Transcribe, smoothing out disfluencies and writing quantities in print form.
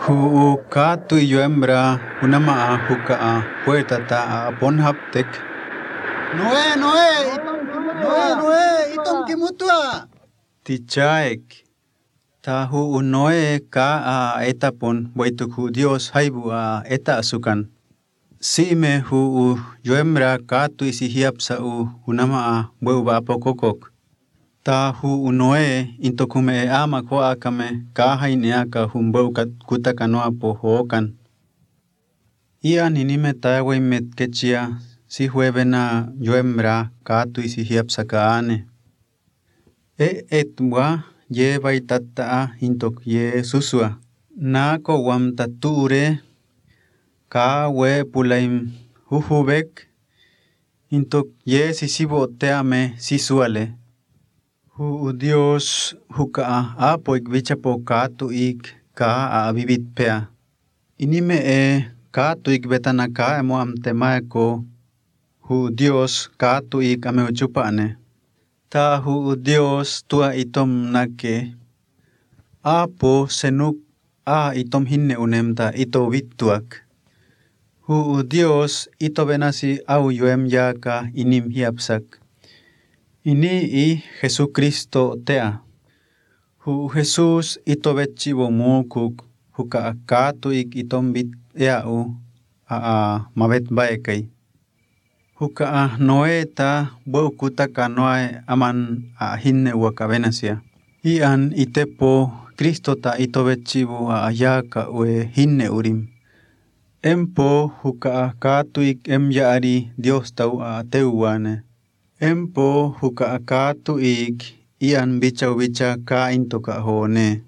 Hu ka tu hembra una maa huka puerta ta apon haptek. Noe, itom kimutua. Tichaek. Ta hu Noe ka etapon waituk hu Dios haibu eta asukan. Sime hu hembra ka tu isi hiap sa una maa beu ba pokokok. Ta hu Noe intokume ama ko akame ka hainea ka humbau kuta kanoa po hokan. Ia ninime tawe met kechia si huevena hembra ka tu isi hiap sa kaane. Etwa ye baitata intok ye susua. Na ko wam tature ka we pulaim huhubek intok ye sisibo teame sisuale. Hu Dios huka apoik bichapo ka tuik ka bibit pea. Inime ka tuik betana ka emo am temaeko hu Dios ka tuik ame uchupane. Ta hu Dios tua itom nake apo senuk itom hinne unemta ito wituak. Hu Dios ito benasi au yuem yaka inim hiapsak. Ini Jesucristo tea. Hu Jesus ito bechibo mukuk huka akatu itom bit eau mabet baekai. Huka Noe ta baukuta kanoe aman hinne wakabenasia. Ian itepo Kristo ta ito bechibo yaka we hinne urim. Empo huka katuik yaari Dios tau teuane. Empo huka akatu ian bicha ka into ka hone.